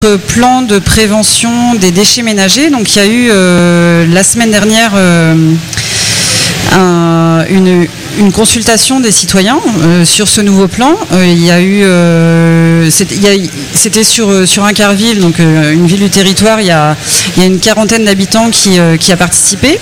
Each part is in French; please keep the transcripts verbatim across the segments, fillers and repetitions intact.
plan de prévention des déchets ménagers. Donc il y a eu euh, la semaine dernière euh, un, une, une consultation des citoyens euh, sur ce nouveau plan. Euh, il y a eu, euh, c'était, il y a, c'était sur, sur Incarville, donc euh, une ville du territoire. Il y a, il y a une quarantaine d'habitants qui, euh, qui a participé.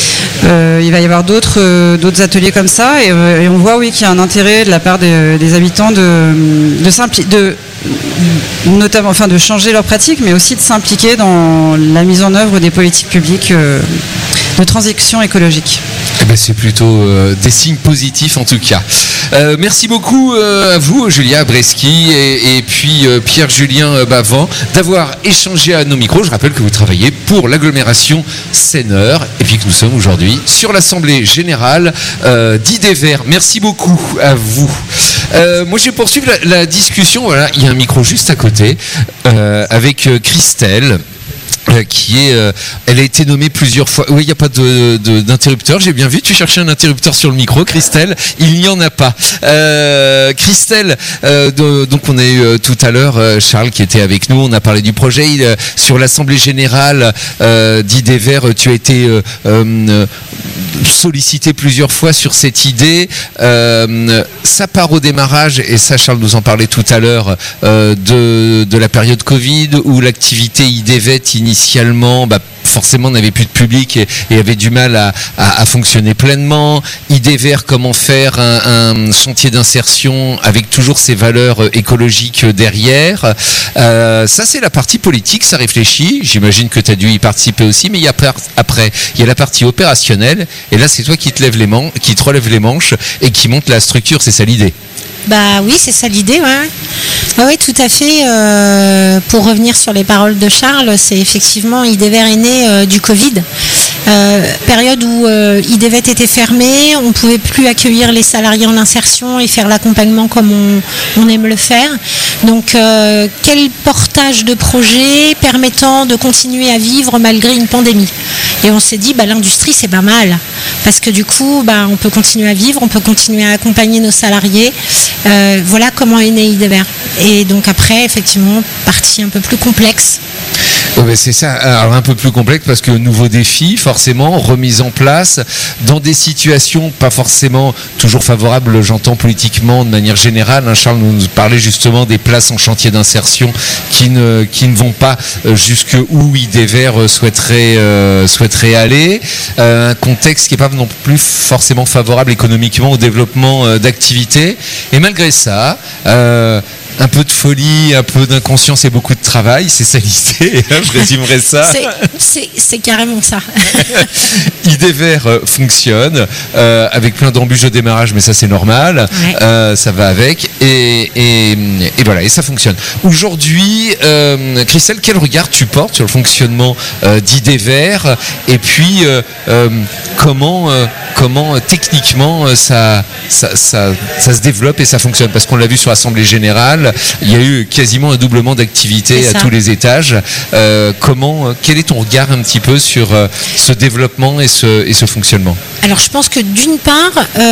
Euh, il va y avoir d'autres, euh, d'autres ateliers comme ça et, euh, et on voit oui qu'il y a un intérêt de la part des, des habitants de, de, simpli- de notamment, enfin de changer leurs pratiques, mais aussi de s'impliquer dans la mise en œuvre des politiques publiques euh, de transition écologique. Eh ben, c'est plutôt euh, des signes positifs en tout cas. Euh, merci beaucoup euh, à vous, Julia Breski et, et puis euh, Pierre-Julien Bavant, d'avoir échangé à nos micros. Je rappelle que vous travaillez pour l'agglomération Seineur et puis que nous sommes aujourd'hui sur l'Assemblée Générale euh, d'Idévert. Merci beaucoup à vous. Euh, moi, je vais poursuivre la, la discussion. Voilà, il y a un micro juste à côté euh, avec euh, Christelle. Euh, qui est, euh, elle a été nommée plusieurs fois. Oui, il n'y a pas de, de, d'interrupteur. J'ai bien vu. Tu cherchais un interrupteur sur le micro, Christelle. Il n'y en a pas. Euh, Christelle, euh, de, donc on a eu euh, tout à l'heure euh, Charles qui était avec nous. On a parlé du projet il, euh, sur l'Assemblée Générale euh, d'Idévert. Tu as été euh, euh, sollicité plusieurs fois sur cette idée. Euh, ça part au démarrage, et ça, Charles nous en parlait tout à l'heure, euh, de, de la période Covid où l'activité Idévet initialement, bah, forcément n'avait plus de public et, et avait du mal à, à, à fonctionner pleinement. Idévert, comment faire un, un chantier d'insertion avec toujours ses valeurs écologiques derrière. Euh, ça, c'est la partie politique, ça réfléchit. J'imagine que tu as dû y participer aussi, mais il y a après, il y a la partie opérationnelle, et là, c'est toi qui te, lève les man- qui te relève les manches et qui monte la structure, c'est ça l'idée. Bah oui, c'est ça l'idée, ouais. Oui, ouais, tout à fait. Euh, pour revenir sur les paroles de Charles, c'est effectivement Idévert est né euh, du Covid. Euh, période où euh, Idévet était fermé, on ne pouvait plus accueillir les salariés en insertion et faire l'accompagnement comme on, on aime le faire. Donc euh, quel portage de projet permettant de continuer à vivre malgré une pandémie. Et on s'est dit, bah, l'industrie c'est pas mal, parce que du coup bah, on peut continuer à vivre, on peut continuer à accompagner nos salariés. Euh, voilà comment est né Idévert. Et donc après, effectivement, partie un peu plus complexe. Oh ben c'est ça, alors un peu plus complexe parce que nouveau défi, forcément, remise en place dans des situations pas forcément toujours favorables, j'entends politiquement de manière générale. Hein, Charles nous parlait justement des places en chantier d'insertion qui ne, qui ne vont pas jusque où Idévert souhaiterait, euh, souhaiterait aller. Euh, un contexte qui n'est pas non plus forcément favorable économiquement au développement euh, d'activités. Et malgré ça, euh, un peu de folie, un peu d'inconscience et beaucoup de travail, c'est ça l'idée, hein, je résumerais ça. C'est, c'est, c'est carrément ça. Idévert euh, fonctionne, euh, avec plein d'embûches au démarrage, mais ça c'est normal, ouais. euh, ça va avec, et, et, et voilà, et ça fonctionne. Aujourd'hui, euh, Christelle, quel regard tu portes sur le fonctionnement euh, d'Idévert, et puis euh, euh, comment, euh, comment euh, techniquement euh, ça, ça, ça, ça se développe et ça fonctionne, parce qu'on l'a vu sur l'Assemblée Générale, il y a eu quasiment un doublement d'activité à tous les étages. Euh, comment, quel est ton regard un petit peu sur euh, ce développement et ce, et ce fonctionnement ? Alors je pense que d'une part,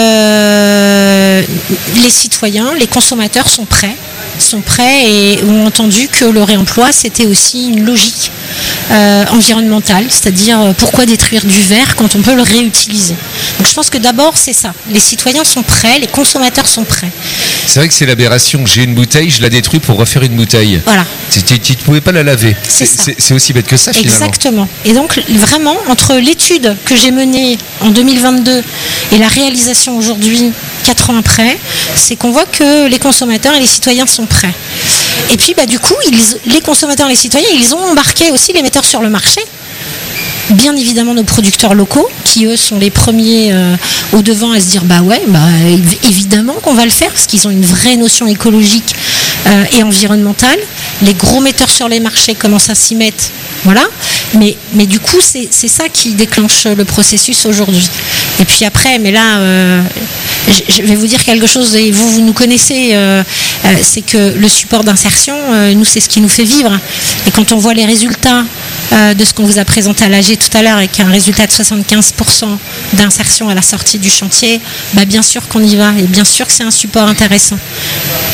euh, les citoyens, les consommateurs sont prêts, sont prêts et ont entendu que le réemploi c'était aussi une logique euh, environnementale, c'est-à-dire euh, pourquoi détruire du verre quand on peut le réutiliser. Donc je pense que d'abord c'est ça, les citoyens sont prêts, les consommateurs sont prêts. C'est vrai que c'est l'aberration, j'ai une bouteille, je la détruis pour refaire une bouteille. Voilà. Tu ne pouvais pas la laver. C'est, c'est, c'est, c'est aussi bête que ça finalement. Exactement. Et donc vraiment, entre l'étude que j'ai menée en deux mille vingt-deux et la réalisation aujourd'hui, quatre ans après, c'est qu'on voit que les consommateurs et les citoyens sont prêts. Et puis bah, du coup, ils, les consommateurs et les citoyens, ils ont embarqué aussi les metteurs sur le marché. Bien évidemment nos producteurs locaux qui eux sont les premiers euh, au devant à se dire bah ouais bah évidemment qu'on va le faire parce qu'ils ont une vraie notion écologique euh, et environnementale. Les gros metteurs sur les marchés commencent à s'y mettre, voilà, mais, mais du coup c'est, c'est ça qui déclenche le processus aujourd'hui. Et puis après, mais là euh, je vais vous dire quelque chose et vous, vous nous connaissez, euh, euh, c'est que le support d'insertion, euh, nous c'est ce qui nous fait vivre. Et quand on voit les résultats euh, de ce qu'on vous a présenté à l'A G tout à l'heure, avec un résultat de soixante-quinze pour cent d'insertion à la sortie du chantier, bah bien sûr qu'on y va et bien sûr que c'est un support intéressant.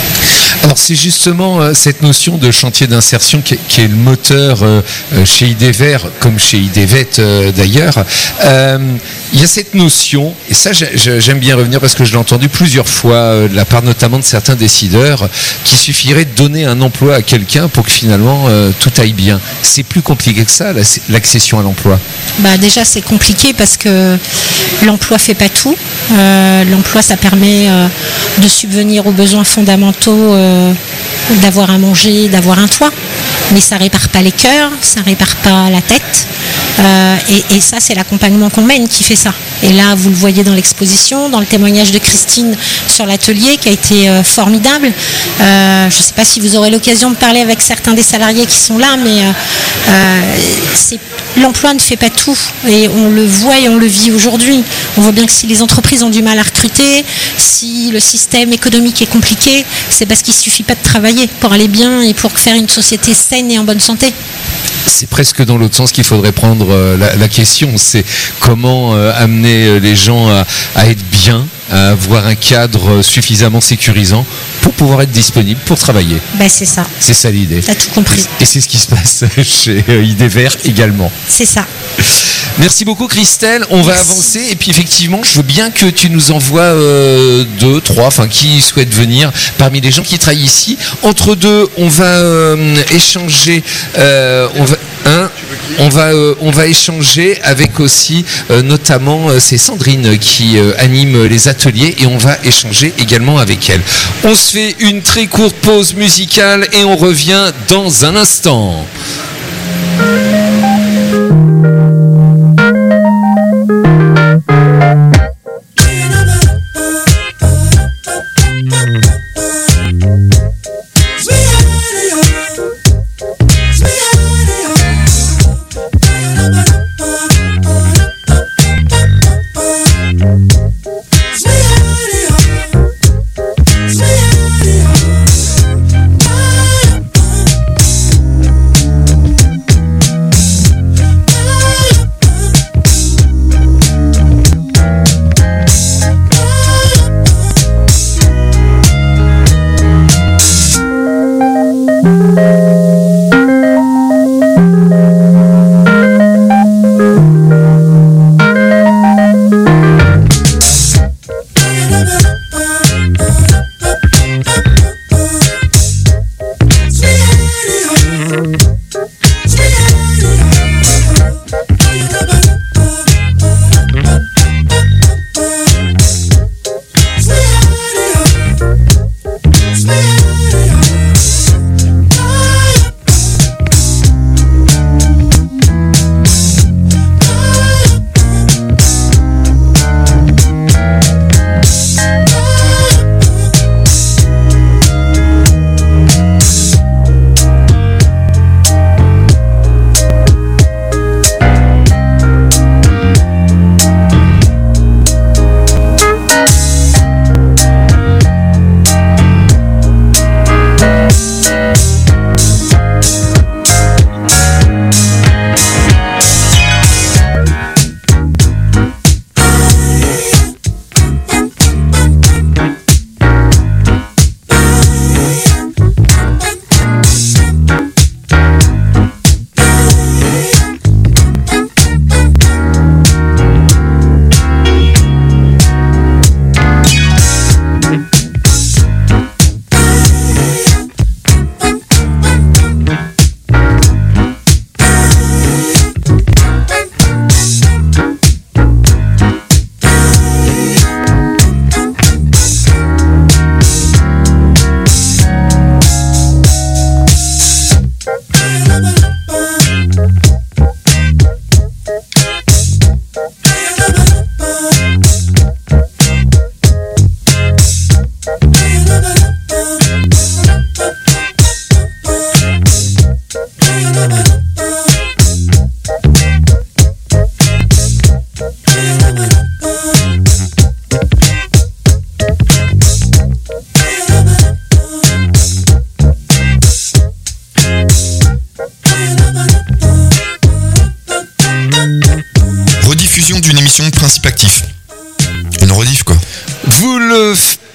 Alors c'est justement euh, cette notion de chantier d'insertion qui, qui est le moteur euh, chez Idever, comme chez Idevet euh, d'ailleurs. Euh, il y a cette notion, et ça j'aime bien revenir parce que je l'ai entendu plusieurs fois euh, de la part notamment de certains décideurs, qu'il suffirait de donner un emploi à quelqu'un pour que finalement euh, tout aille bien. C'est plus compliqué que ça, l'accession à l'emploi. Bah déjà c'est compliqué parce que l'emploi fait pas tout. Euh, l'emploi ça permet euh, de subvenir aux besoins fondamentaux, euh, d'avoir à manger, d'avoir un toit, mais ça répare pas les cœurs, ça répare pas la tête. Euh, et, et ça c'est l'accompagnement qu'on mène qui fait ça. Et là vous le voyez dans l'exposition, dans le témoignage de Christine sur l'atelier qui a été euh, formidable. Euh, je ne sais pas si vous aurez l'occasion de parler avec certains des salariés qui sont là, mais euh, euh, c'est, l'emploi ne fait pas tout et on le voit et on le vit aujourd'hui. On voit bien que si les entreprises ont du mal à recruter, si le système économique est compliqué, c'est parce qu'il ne suffit pas de travailler pour aller bien et pour faire une société saine et en bonne santé. C'est presque dans l'autre sens qu'il faudrait prendre euh, la, la question, c'est comment euh, amener les gens à, à être bien, à avoir un cadre suffisamment sécurisant pour pouvoir être disponible pour travailler. Ben c'est ça. C'est ça l'idée. T'as tout compris. Et c'est ce qui se passe chez euh, Idever également. C'est ça. Merci beaucoup Christelle, on va Merci. avancer et puis effectivement je veux bien que tu nous envoies euh, deux, trois, enfin qui souhaitent venir parmi les gens qui travaillent ici. Entre deux, on va euh, échanger, euh, on va, hein, on va, euh, on va échanger avec aussi euh, notamment euh, c'est Sandrine qui euh, anime les ateliers et on va échanger également avec elle. On se fait une très courte pause musicale et on revient dans un instant.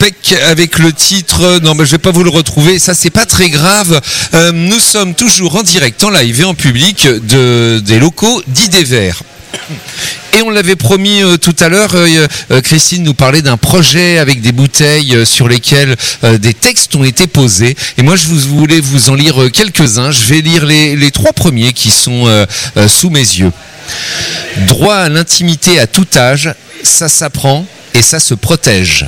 Beck avec le titre, non mais je vais pas vous le retrouver, ça c'est pas très grave. Euh, nous sommes toujours en direct, en live et en public de, des locaux d'Idées Verts. Et on l'avait promis euh, tout à l'heure, euh, euh, Christine nous parlait d'un projet avec des bouteilles euh, sur lesquelles euh, des textes ont été posés. Et moi, je vous, voulais vous en lire euh, quelques-uns. Je vais lire les, les trois premiers qui sont euh, euh, sous mes yeux. Droit à l'intimité à tout âge, ça s'apprend et ça se protège.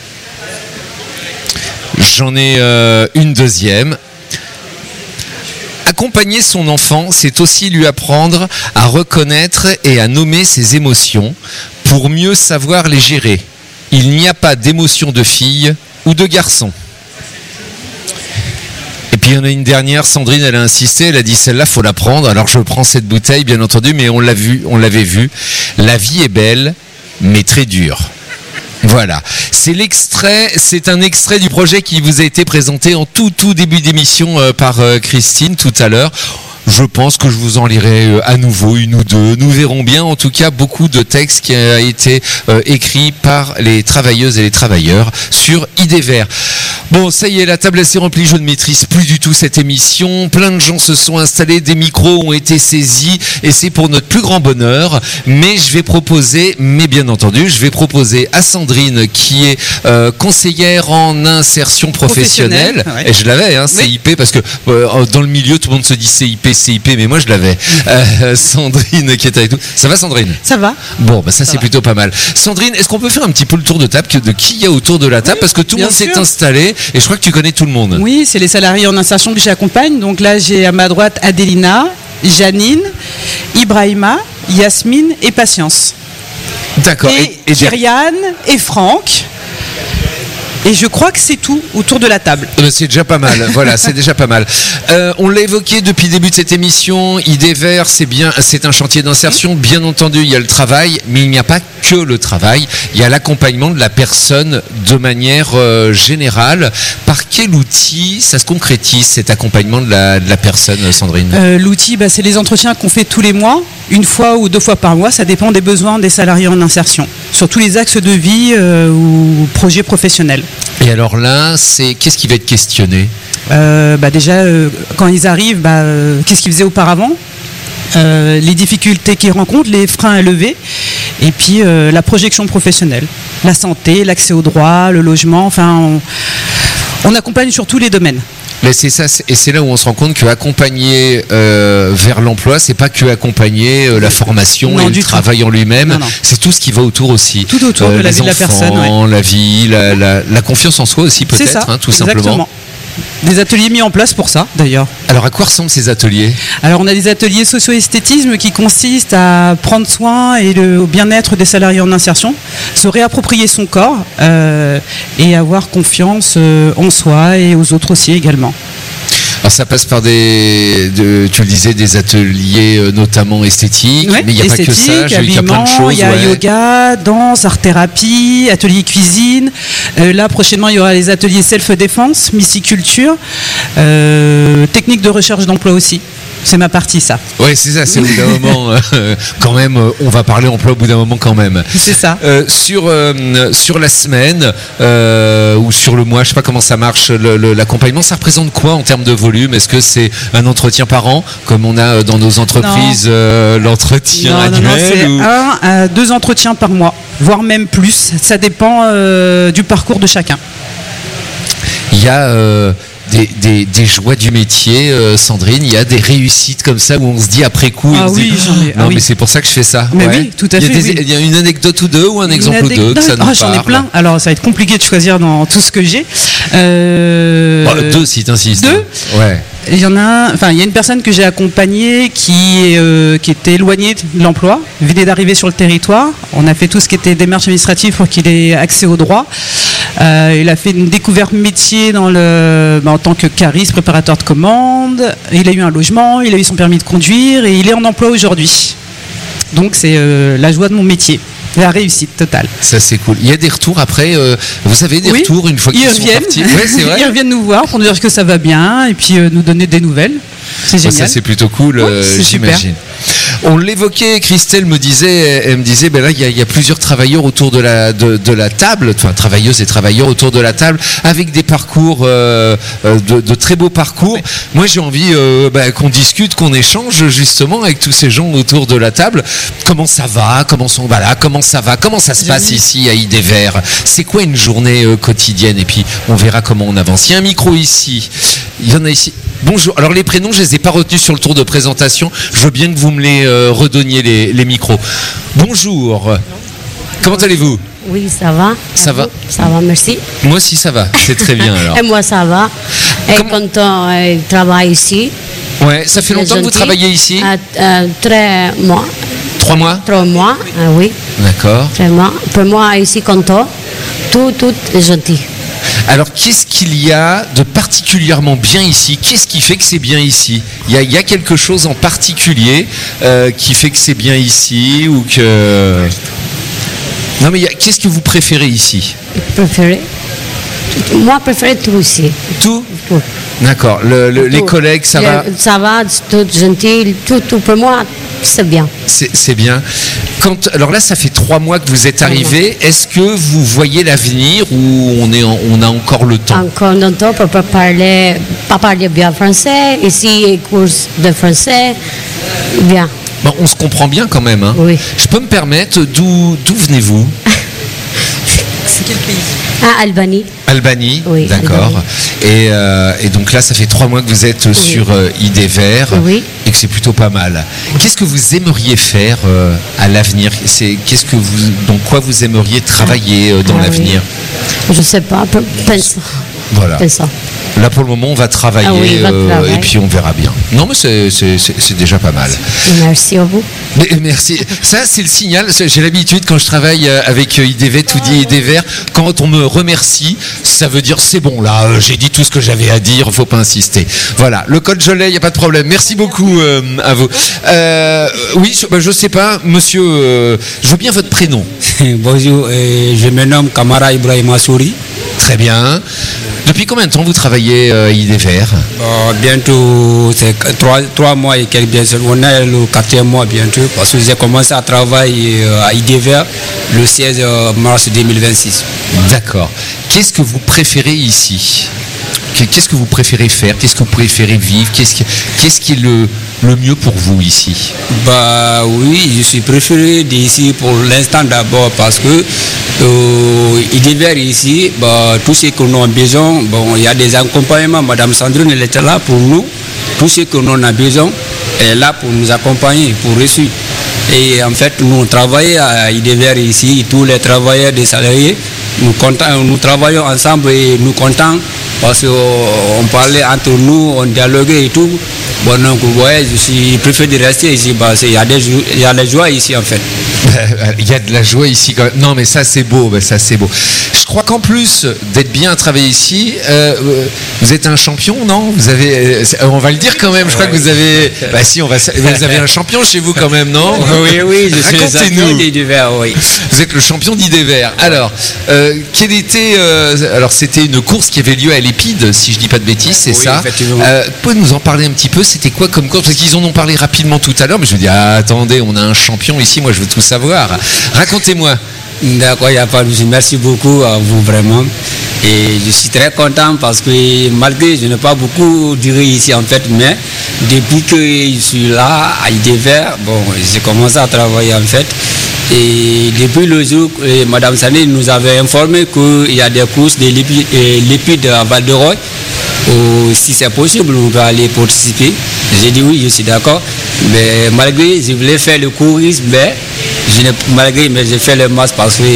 J'en ai euh, une deuxième. Accompagner son enfant, c'est aussi lui apprendre à reconnaître et à nommer ses émotions pour mieux savoir les gérer. Il n'y a pas d'émotion de fille ou de garçon. Et puis il y en a une dernière, Sandrine, elle a insisté, elle a dit celle-là, faut la prendre. Alors je prends cette bouteille, bien entendu, mais on l'a vu, on l'avait vu. La vie est belle, mais très dure. Voilà, c'est l'extrait, c'est un extrait du projet qui vous a été présenté en tout tout début d'émission euh, par euh, Christine tout à l'heure. Je pense que je vous en lirai euh, à nouveau une ou deux. Nous verrons bien, en tout cas, beaucoup de textes qui ont été euh, écrits par les travailleuses et les travailleurs sur Idées Verts. Bon, ça y est, la table s'est remplie, je ne maîtrise plus du tout cette émission. Plein de gens se sont installés, des micros ont été saisis et c'est pour notre plus grand bonheur. Mais je vais proposer, mais bien entendu, je vais proposer à Sandrine qui est euh, conseillère en insertion professionnelle. Ouais. Et je l'avais, hein, C I P, oui. Parce que euh, dans le milieu, tout le monde se dit C I P, C I P, mais moi je l'avais. Euh, Sandrine qui est avec nous. Ça va, Sandrine ? Ça va. Bon, bah ça, ça c'est va. plutôt pas mal. Sandrine, est-ce qu'on peut faire un petit peu le tour de table de qui il y a autour de la table ? Oui, parce que tout le monde sûr. s'est installé et je crois que tu connais tout le monde. Oui, c'est les salariés en insertion que j'accompagne. Donc là, j'ai à ma droite Adélina, Janine, Ibrahima, Yasmine et Patience. D'accord. Et, et Kyriane et Franck. Et je crois que c'est tout autour de la table. C'est déjà pas mal, voilà, c'est déjà pas mal. Euh, on l'a évoqué depuis le début de cette émission, Idées Verts, c'est bien, c'est un chantier d'insertion. Bien entendu, il y a le travail, mais il n'y a pas que le travail. Il y a l'accompagnement de la personne de manière euh, générale. Par quel outil ça se concrétise, cet accompagnement de la, de la personne, Sandrine ? euh, L'outil, bah, c'est les entretiens qu'on fait tous les mois, une fois ou deux fois par mois. Ça dépend des besoins des salariés en insertion, sur tous les axes de vie euh, ou projets professionnels. Et alors là, c'est qu'est-ce qui va être questionné ? euh, bah Déjà, euh, quand ils arrivent, bah, euh, qu'est-ce qu'ils faisaient auparavant ? euh, Les difficultés qu'ils rencontrent, les freins à lever, et puis euh, la projection professionnelle, la santé, l'accès aux droits, le logement, enfin, on, on accompagne sur tous les domaines. Mais c'est ça, et c'est là où on se rend compte que accompagner euh, vers l'emploi, c'est pas que accompagner euh, la formation non, et le travail tout. en lui-même, non, non. c'est tout ce qui va autour aussi. Tout autour euh, de la vie de la personne, ouais. La vie, la, la, la confiance en soi aussi peut-être, hein, tout exactement. simplement. Des ateliers mis en place pour ça, d'ailleurs. Alors, à quoi ressemblent ces ateliers ? Alors, on a des ateliers socio-esthétisme qui consistent à prendre soin et le bien-être des salariés en insertion, se réapproprier son corps euh, et avoir confiance euh, en soi et aux autres aussi également. Alors ça passe par des, de, tu le disais, des ateliers euh, notamment esthétiques, ouais, mais il n'y a pas que ça, il y a plein de choses. Il y a ouais. yoga, danse, art-thérapie, atelier cuisine. Euh, là, prochainement, il y aura les ateliers self-défense, myciculture, euh, technique de recherche d'emploi aussi. C'est ma partie, ça. Oui, c'est ça, c'est au bout d'un moment, euh, quand même, euh, on va parler emploi au bout d'un moment quand même. C'est ça. Euh, sur, euh, sur la semaine euh, ou sur le mois, je ne sais pas comment ça marche, le, le, l'accompagnement, ça représente quoi en termes de volume ? Est-ce que c'est un entretien par an, comme on a dans nos entreprises, euh, l'entretien non, annuel non, non, c'est ou... un à deux entretiens par mois, voire même plus. Ça dépend euh, du parcours de chacun. Il y a... Euh, Des, des, des joies du métier, euh, Sandrine, il y a des réussites comme ça où on se dit après coup, ah on oui, se dit, j'en ai, non ah oui. mais c'est pour ça que je fais ça. Mais ouais. oui, tout à il y a fait. Des, oui. il y a une anecdote ou deux ou un une exemple ou deux que ça nous ah, j'en ai parle. plein. Alors ça va être compliqué de choisir dans tout ce que j'ai. Euh... Bon, deux si t'insistes. Deux. Ouais. Il y en a un, enfin il y a une personne que j'ai accompagnée qui, euh, qui était éloignée de l'emploi, venait d'arriver sur le territoire. On a fait tout ce qui était démarche administrative pour qu'il ait accès aux droits. Euh, il a fait une découverte métier dans le, bah, en tant que cariste, préparateur de commandes. Il a eu un logement, il a eu son permis de conduire et il est en emploi aujourd'hui. Donc c'est euh, la joie de mon métier. La réussite totale. Ça c'est cool. Il y a des retours après. Euh, vous avez des oui, retours une fois qu'ils sont partis. Ouais, c'est vrai. Ils reviennent nous voir pour nous dire que ça va bien et puis euh, nous donner des nouvelles. C'est génial. Ça c'est plutôt cool, ouais, euh, c'est j'imagine. On l'évoquait, Christelle me disait, elle me disait, ben là, il y, y a plusieurs travailleurs autour de la, de, de la table, enfin, travailleuses et travailleurs autour de la table, avec des parcours, euh, de, de très beaux parcours. Oui. Moi, j'ai envie euh, ben, qu'on discute, qu'on échange justement avec tous ces gens autour de la table. Comment ça va? Comment sont, voilà, comment ça va? Comment ça se passe ici à Idévert? C'est quoi une journée euh, quotidienne? Et puis, on verra comment on avance. Il y a un micro ici. Il y en a ici. Bonjour. Alors les prénoms, je les ai pas retenus sur le tour de présentation. Je veux bien que vous me les euh, redonniez les, les micros. Bonjour. Comment allez-vous? Oui, ça va. Ça va. Ça va, merci. Moi aussi, ça va. C'est très bien alors. Et moi, ça va. Et Comment... quand on euh, travaille ici. Ouais. Ça fait longtemps que vous travaillez ici? euh, euh, Trois mois. Trois mois. Trois mois. Euh, oui. D'accord. Trois mois. Pour moi, ici, quand on, tout, tout est gentil. Alors, qu'est-ce qu'il y a de particulièrement bien ici? Qu'est-ce qui fait que c'est bien ici? Il y a, il y a quelque chose en particulier euh, qui fait que c'est bien ici ou que... Non, mais qu'est-ce que vous préférez ici? Préféré? Moi, je préfère tout ici. Tout? Tout. D'accord. Le, le, les collègues, ça le, va? Ça va, tout gentil, tout, tout pour moi, c'est bien. C'est bien. Quand, alors là, ça fait trois mois que vous êtes arrivé. Est-ce que vous voyez l'avenir ou on, est en, on a encore le temps? Encore le temps pour pas parler, pas parler bien français. Ici, cours de français, bien. Bon, on se comprend bien quand même. Hein. Oui. Je peux me permettre, d'où venez-vous? C'est quel pays? Ah, Albanie. Albanie, oui, d'accord. Et, euh, et donc là, ça fait trois mois que vous êtes oui. sur euh, Idévert oui. et que c'est plutôt pas mal. Qu'est-ce que vous aimeriez faire euh, à l'avenir? Qu'est-ce que vous, dans quoi vous aimeriez travailler euh, dans ah, l'avenir? oui. Je sais pas, pense. Voilà. Pense. Là, pour le moment, on va travailler ah oui, va euh, et puis on verra bien. Non, mais c'est déjà pas mal. Merci à vous. Mais, merci. Ça, c'est le signal. J'ai l'habitude, quand je travaille avec Idévert, tout dit Idévert, quand on me remercie, ça veut dire c'est bon, là, j'ai dit tout ce que j'avais à dire, faut pas insister. Voilà, le code je l'ai, il n'y a pas de problème. Merci beaucoup euh, à vous. Euh, oui, je, bah, je sais pas, monsieur, euh, je veux bien votre prénom. Bonjour, euh, je me nomme Kamara Ibrahima Souri. Très bien. Depuis combien de temps vous travaillez à Idévert? euh, Bientôt, c'est trois, trois mois et quelques, bien sûr. On est le quatrième mois bientôt, parce que j'ai commencé à travailler à Idévert le seize mars deux mille vingt-six. D'accord. Qu'est-ce que vous préférez ici? Qu'est-ce que vous préférez faire? Qu'est-ce que vous préférez vivre? Qu'est-ce qui, qu'est-ce qui est le, le mieux pour vous ici? Bah oui, je suis préféré d'ici pour l'instant d'abord parce que euh, Idévert ici, bah, tout ce que nous avons besoin, bon, il y a des accompagnements. Madame Sandrine, elle était là pour nous. Tout ce que nous avons besoin, elle est là pour nous accompagner, pour reçu. Et en fait, nous travaillons à Idévert ici, tous les travailleurs, des salariés, nous, comptons, nous travaillons ensemble et nous comptons parce qu'on parlait entre nous, on dialoguait et tout. Bon, donc, ouais, je suis préféré de rester ici. Bah, il y a des, il y a la joie ici, en fait. Il y a de la joie ici quand même. Non, mais ça, c'est beau. Ça, c'est beau. Je crois qu'en plus d'être bien travaillé ici, euh, vous êtes un champion, non? Vous avez, on va le dire quand même. Je crois que vous avez, bah si, on va, vous avez un champion chez vous quand même, non? Oui, oui. Je suis le champion d'Idévert, oui. Vous êtes le champion d'Idévert. Alors, euh, quel était, euh, alors c'était une course qui avait lieu à l'Épide, si je dis pas de bêtises, c'est oui, ça. Euh, vous pouvez nous en parler un petit peu? C'était quoi comme course? Parce qu'ils en ont parlé rapidement tout à l'heure, mais je me dis, ah, attendez, on a un champion ici, moi je veux tout savoir. Racontez-moi. D'accord, il n'y a pas de souci. Merci beaucoup à vous vraiment. Et je suis très content parce que malgré, je n'ai pas beaucoup duré ici en fait, mais depuis que je suis là à Idévert, bon, j'ai commencé à travailler en fait. Et depuis le jour, et Madame Sané nous avait informé qu'il y a des courses de l'Épide à Val-de-Roy. Si c'est possible, on va aller participer. J'ai dit oui, je suis d'accord. Mais malgré, je voulais faire le courisme, mais je n'ai, malgré, mais j'ai fait le masque parce que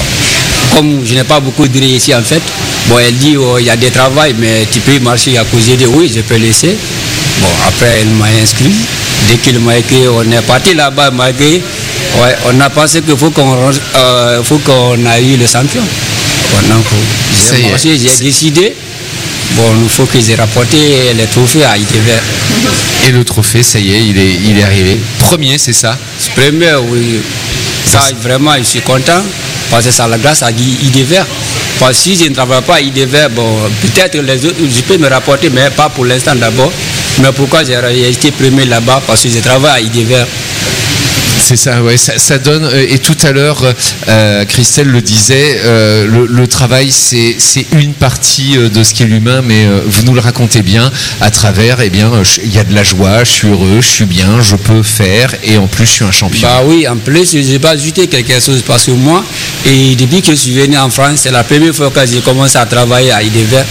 comme je n'ai pas beaucoup duré ici en fait, bon, elle dit oh, il y a des travaux, mais tu peux marcher à cause. J'ai dit oui, je peux laisser. Bon, après, elle m'a inscrit. Dès qu'il m'a écrit, on est parti là-bas, malgré, ouais, on a pensé qu'il faut qu'on euh, faut qu'on aille le champion. Bon, donc, j'ai marché, j'ai décidé. Bon, il faut qu'ils aient rapporté les trophées à Idévert. Et le trophée, ça y est, il est, il est arrivé. Premier, c'est ça? Premier, oui. Ça, vraiment, je suis content parce que c'est la grâce à Idévert. Parce que si je ne travaille pas à Idévert, bon, peut-être les autres, je peux me rapporter, mais pas pour l'instant d'abord. Mais pourquoi j'ai été premier là-bas? Parce que je travaille à Idéver. C'est ça, ouais, ça, ça donne. Et tout à l'heure, euh, Christelle le disait, euh, le, le travail, c'est, c'est une partie de ce qu'est l'humain, mais euh, vous nous le racontez bien à travers. Eh bien, il y a de la joie, je suis heureux, je suis bien, je peux faire, et en plus, je suis un champion. Bah oui, en plus, je n'ai pas ajouté quelque chose parce que moi, et depuis que je suis venu en France, c'est la première fois que j'ai commencé à travailler à Idéver.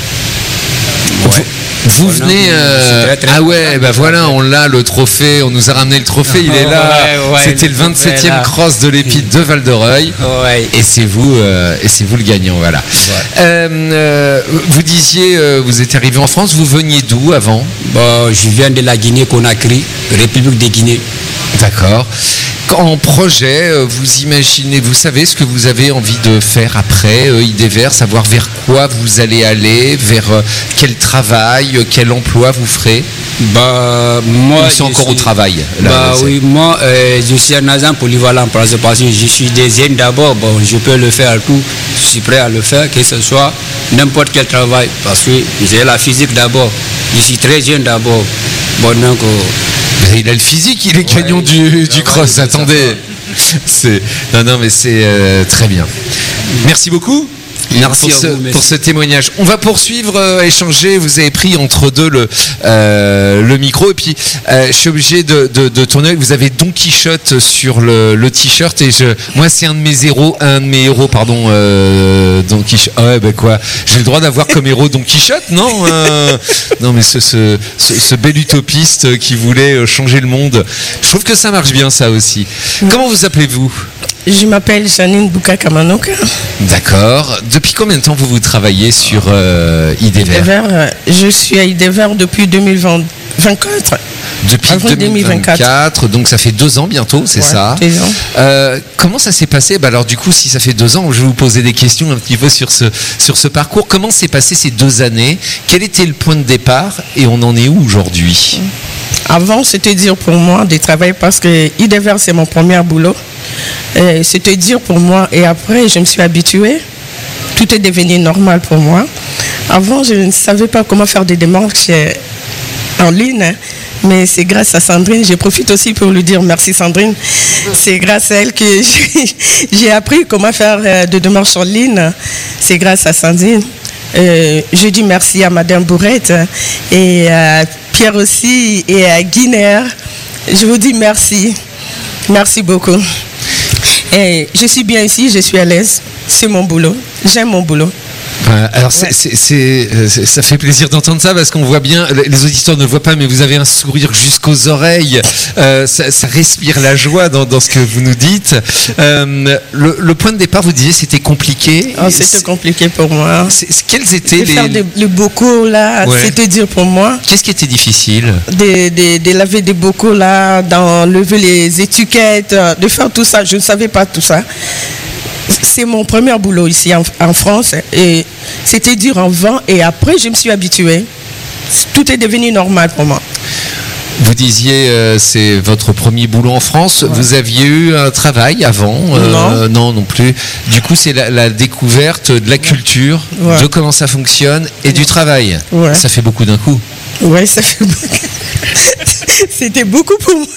Ouais. Vous voilà, venez euh... très, très ah ouais ben voilà on l'a le trophée, on nous a ramené le trophée, il est là. Ouais, ouais, c'était le vingt-septième cross de l'Épide de Val-de-Reuil ouais. et c'est vous euh, et c'est vous le gagnant, voilà. Ouais. Euh, euh, vous disiez euh, vous êtes arrivé en France, vous veniez d'où avant? Bon, je viens de la Guinée-Conakry, République de Guinée. D'accord. En projet, vous imaginez, vous savez ce que vous avez envie de faire après euh, Idéver, savoir vers quoi vous allez aller, vers euh, quel travail, quel emploi vous ferez? Bah moi, ou c'est encore suis, au travail là, Bah c'est... oui, moi euh, je suis un agent polyvalent parce que je suis deuxième d'abord. Bon, je peux le faire tout, je suis prêt à le faire, que ce soit n'importe quel travail parce que j'ai la physique d'abord. Je suis très jeune d'abord. Bon donc. Euh, Mais il a le physique, il est ouais, gagnant du, du cross. Ouais, attendez, c'est non non mais c'est euh, très bien. Merci beaucoup. Merci pour, ce, vous, merci pour ce témoignage. On va poursuivre, euh, échanger. Vous avez pris entre deux le, euh, le micro et puis euh, je suis obligé de, de, de tourner. Vous avez Don Quichotte sur le, le t-shirt et je, moi c'est un de mes héros, un de mes héros, pardon, euh, Don Quichotte. Ah ouais, ben quoi, j'ai le droit d'avoir comme héros Don Quichotte, non euh, Non, mais ce, ce, ce, ce bel utopiste qui voulait changer le monde. Je trouve que ça marche bien, ça aussi. Comment vous appelez-vous? Je m'appelle Janine Bouka-Kamanoka. D'accord. Depuis combien de temps vous vous travaillez sur euh, Idéver? Idéver, je suis à Idéver depuis deux mille vingt-quatre. Depuis deux mille vingt-quatre, donc ça fait deux ans bientôt, c'est ouais, ça. Deux ans. Euh, comment ça s'est passé? Bah alors du coup, si ça fait deux ans, je vais vous poser des questions un petit peu sur ce, sur ce parcours. Comment s'est passé ces deux années? Quel était le point de départ et on en est où aujourd'hui? Avant, c'était dur pour moi de travailler parce que Idéver, c'est mon premier boulot. Et c'était dur pour moi et après, je me suis habituée. Tout est devenu normal pour moi. Avant, je ne savais pas comment faire des démarches en ligne. Mais c'est grâce à Sandrine, je profite aussi pour lui dire merci Sandrine. C'est grâce à elle que j'ai appris comment faire des démarches en ligne. C'est grâce à Sandrine. Euh, je dis merci à Madame Bourrette et à Pierre aussi et à Guinéa. Je vous dis merci. Merci beaucoup. Et je suis bien ici, je suis à l'aise. C'est mon boulot. J'aime mon boulot. Alors c'est, c'est, c'est, c'est, ça fait plaisir d'entendre ça parce qu'on voit bien, les auditeurs ne le voient pas, mais vous avez un sourire jusqu'aux oreilles, euh, ça, ça respire la joie dans, dans ce que vous nous dites. Euh, le, le point de départ, vous disiez, c'était compliqué. Oh, c'était c'est, compliqué pour moi. C'est, c'est, quels étaient de les... faire des, les bocaux là, ouais. C'était dur pour moi. Qu'est-ce qui était difficile? de, de, de laver des bocaux là, d'enlever les étiquettes, de faire tout ça. Je ne savais pas tout ça. C'est mon premier boulot ici en, en France et c'était dur en vent et après je me suis habituée. Tout est devenu normal pour moi. Vous disiez euh, c'est votre premier boulot en France. Ouais. Vous aviez eu un travail avant euh, Non. Non, non plus. Du coup, c'est la, la découverte de la culture, ouais. de comment ça fonctionne et ouais. du travail. Ouais. Ça fait beaucoup d'un coup. Oui, ça fait beaucoup. C'était beaucoup pour moi.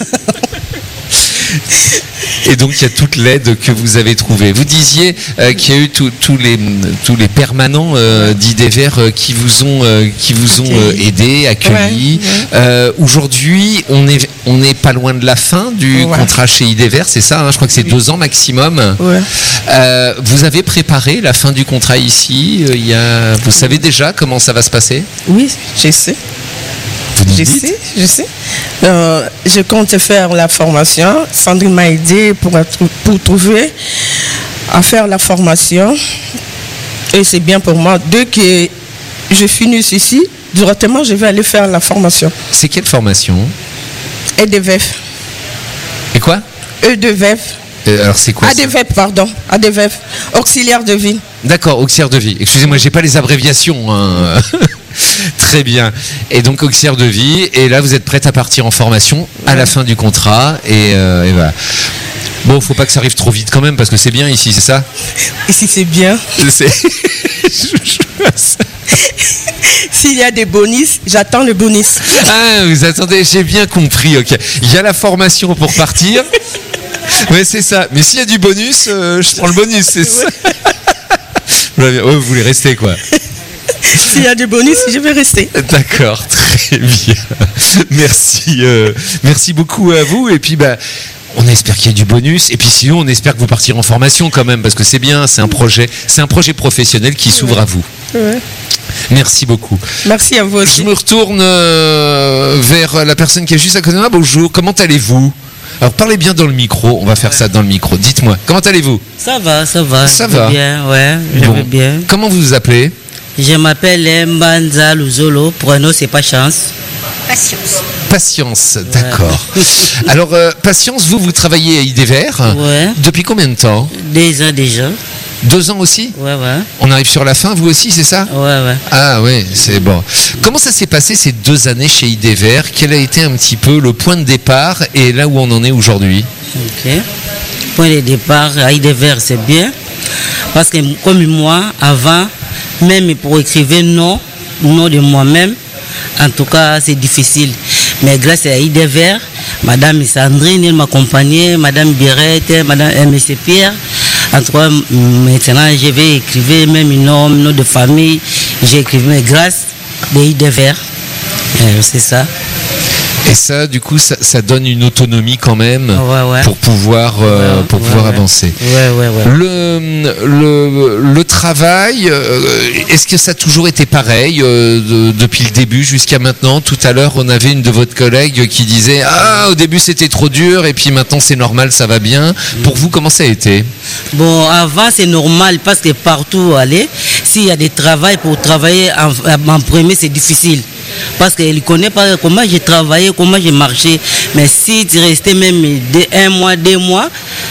Et donc il y a toute l'aide que vous avez trouvée. Vous disiez euh, qu'il y a eu tous les, tous les permanents euh, d'Idéver euh, qui vous ont, euh, qui vous ont euh, aidé, accueilli. Ouais, ouais. Euh, aujourd'hui, on est, on est pas loin de la fin du ouais. contrat chez Idéver, c'est ça hein, je crois que c'est oui. deux ans maximum. Ouais. Euh, vous avez préparé la fin du contrat ici euh, il y a, vous savez déjà comment ça va se passer? Oui, je sais. Je sais, je sais. Euh, je compte faire la formation. Sandrine m'a aidé pour, pour trouver à faire la formation. Et c'est bien pour moi. Dès que je finis ici, directement, je vais aller faire la formation. C'est quelle formation? E D V F. Et quoi? E D V F. Euh, alors c'est quoi? A D V F, pardon. A D V F. Auxiliaire de vie. D'accord, auxiliaire de vie. Excusez-moi, j'ai pas les abréviations. Hein. Très bien. Et donc auxiliaire de vie. Et là, vous êtes prête à partir en formation à ouais. la fin du contrat. Et, euh, et voilà. Bon, faut pas que ça arrive trop vite quand même parce que c'est bien ici, c'est ça? Ici, c'est bien. C'est... S'il y a des bonus, j'attends le bonus. Ah, vous attendez, j'ai bien compris, ok. Il y a la formation pour partir. Ouais, c'est ça. Mais s'il y a du bonus, euh, je prends le bonus, c'est ça. Ouais, vous voulez rester, quoi. S'il y a du bonus, je vais rester. D'accord, très bien. Merci, euh, merci beaucoup à vous. Et puis, bah, on espère qu'il y a du bonus. Et puis, sinon, on espère que vous partirez en formation quand même, parce que c'est bien. C'est un projet, c'est un projet professionnel qui s'ouvre à vous. Ouais. Merci beaucoup. Merci à vous aussi. Je me retourne euh, vers la personne qui est juste à côté de moi. Bonjour. Comment allez-vous? Alors, parlez bien dans le micro. On va faire ça dans le micro. Dites-moi. Comment allez-vous? Ça va, ça va. Ça je va. vais bien, ouais. Je Bon. vais bien. Comment vous vous appelez? Je m'appelle Mbanza Luzolo. Pour un autre, c'est pas chance. Patience. Patience, d'accord. Alors, euh, Patience, vous, vous travaillez à Idéver. Ouais. Depuis combien de temps? Des ans déjà. Deux ans aussi? Ouais, ouais. On arrive sur la fin, vous aussi, c'est ça? Ouais, ouais. Ah oui, c'est bon. Comment ça s'est passé ces deux années chez Idéver? Quel a été un petit peu le point de départ et là où on en est aujourd'hui? Ok. Point de départ, à Idéver, c'est bien. Parce que comme moi, avant, même pour écrire non, non de moi-même, en tout cas, c'est difficile. Mais grâce à Idéver, Madame Sandrine, elle m'accompagnait, Madame Birette, Madame M C Pierre. En tout cas, maintenant, je vais écrire même un nom, nom de famille. J'ai écrit grâce à Idéver. C'est ça. Et ça, du coup, ça, ça donne une autonomie quand même ouais, ouais. pour pouvoir, euh, ouais, pour ouais, pouvoir ouais. avancer. Ouais, ouais, ouais. Le, le, le travail, euh, est-ce que ça a toujours été pareil euh, de, depuis le début jusqu'à maintenant? Tout à l'heure, on avait une de votre collègue qui disait « Ah, au début c'était trop dur et puis maintenant c'est normal, ça va bien ». Pour vous, comment ça a été? Bon, avant c'est normal parce que partout où aller, s'il y a des travails pour travailler en, en premier, c'est difficile. Parce qu'il ne connaît pas comment j'ai travaillé, comment j'ai marché. Mais si tu restais même de un mois, deux mois,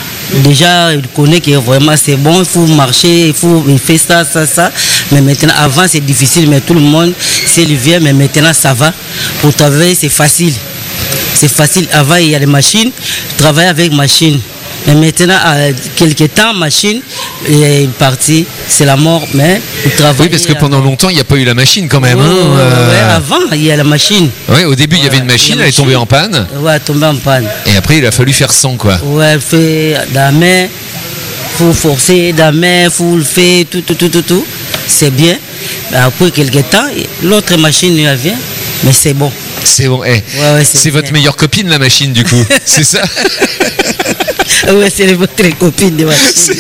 déjà il connaît que vraiment c'est bon, il faut marcher, il faut il fait ça, ça, ça. Mais maintenant, avant c'est difficile, mais tout le monde s'est levé, mais maintenant ça va. Pour travailler, c'est facile. C'est facile. Avant, il y a les machines, travailler avec machine. Mais maintenant, à quelques temps, machine est partie, c'est la mort, mais il travaille. Oui, parce que pendant longtemps, il n'y a pas eu la machine quand même. Ouais, hein, ouais, euh... ouais, avant, il y a la machine. Oui, au début, il y avait une Ouais, machine, il y a elle est machine. tombée en panne. Ouais, tombée en panne. Et après, il a fallu faire sans, quoi. Ouais, elle fait la main, faut forcer la main, faut le faire, tout, tout, tout, tout, tout. C'est bien. Mais après quelques temps, l'autre machine elle vient, mais c'est bon. C'est bon. Eh, Ouais, ouais, c'est c'est votre bien. meilleure copine, la machine, du coup. C'est ça? Ouais, c'est votre copine de machine.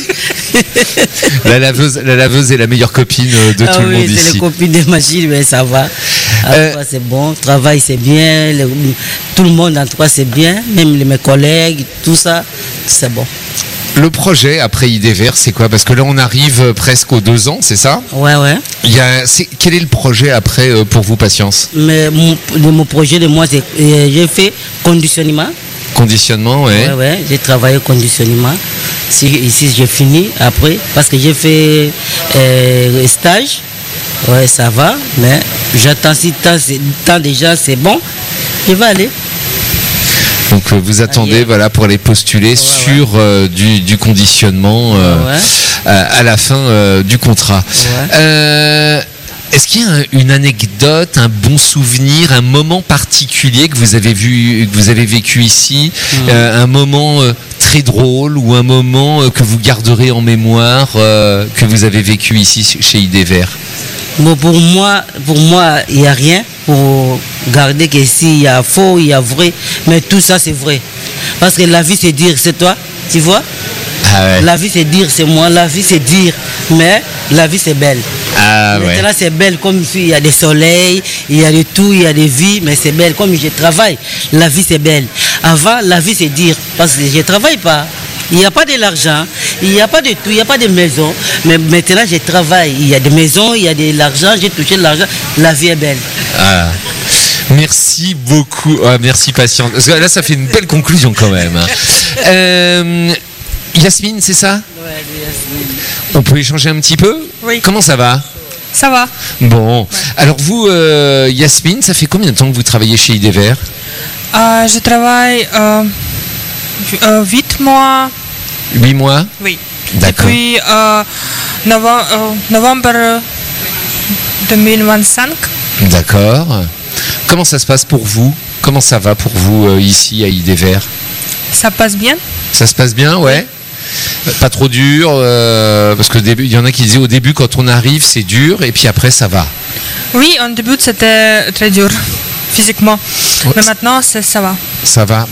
La laveuse, la laveuse est la meilleure copine euh, de Ah tout le oui, monde c'est ici. les copines de machine, mais ça va. En Euh, tout cas, c'est bon, travail c'est bien, le- tout le monde en tout cas c'est bien, même les- mes collègues, tout ça, c'est bon. Le projet après Idéver, c'est quoi? Parce que là, on arrive euh, presque aux deux ans, c'est ça? Ouais, ouais. Il y a, c'est- quel est le projet après euh, pour vous, Patience? Mais mon, de mon projet de moi, c'est euh, j'ai fait conditionnement. Conditionnement, ouais. Ouais, ouais, j'ai travaillé au conditionnement. Si, ici, j'ai fini après, parce que j'ai fait euh, stage. Ouais, ça va, mais j'attends si tant, c'est- tant déjà, c'est bon, je vais aller. Donc euh, vous attendez, Ailleurs. voilà, pour aller postuler sur euh, du, du conditionnement euh, Ouais. à, à la fin euh, du contrat. Ouais. Euh, Est-ce qu'il y a un- une anecdote, un bon souvenir, un moment particulier que vous avez vu, que vous avez vécu ici, euh, un moment euh, très drôle ou un moment euh, que vous garderez en mémoire euh, que vous avez vécu ici chez Idéver? Bon, pour moi, pour moi, il n'y a rien pour garder que s'il y a faux, il y a vrai, mais tout ça c'est vrai. Parce que la vie c'est dire, c'est toi, tu vois? Ah ouais. La vie c'est dire, c'est moi, la vie c'est dire, mais la vie c'est belle. Ah ouais. Maintenant c'est belle comme il y a des soleils, il y a de tout, il y a des vies, mais c'est belle comme je travaille. La vie c'est belle. Avant, la vie c'est dire, parce que je ne travaille pas. Il n'y a pas de l'argent, il n'y a pas de tout, il n'y a pas de maison. Mais maintenant je travaille. Il y a des maisons, il y a de l'argent, j'ai touché de l'argent. La vie est belle. Ah. Merci beaucoup. Ah, merci Patience. Parce que là, ça fait une belle conclusion quand même. Euh, Yasmine, c'est ça? On peut échanger un petit peu? Oui. Comment ça va? Ça va. Bon. Alors vous, euh, Yasmine, ça fait combien de temps que vous travaillez chez Idéver? Euh, je travaille euh, euh, huit mois. Huit mois? Oui. D'accord. Depuis euh, novem- euh, novembre deux mille vingt-cinq. D'accord. Comment ça se passe pour vous? Comment ça va pour vous euh, ici à Idéver? Ça passe bien. Ça se passe bien, ouais. Pas trop dur, euh, parce que début, il y en a qui disaient au début quand on arrive c'est dur et puis après ça va. Oui, en début c'était très dur physiquement, Ouais. mais maintenant c'est- ça va. Ça va.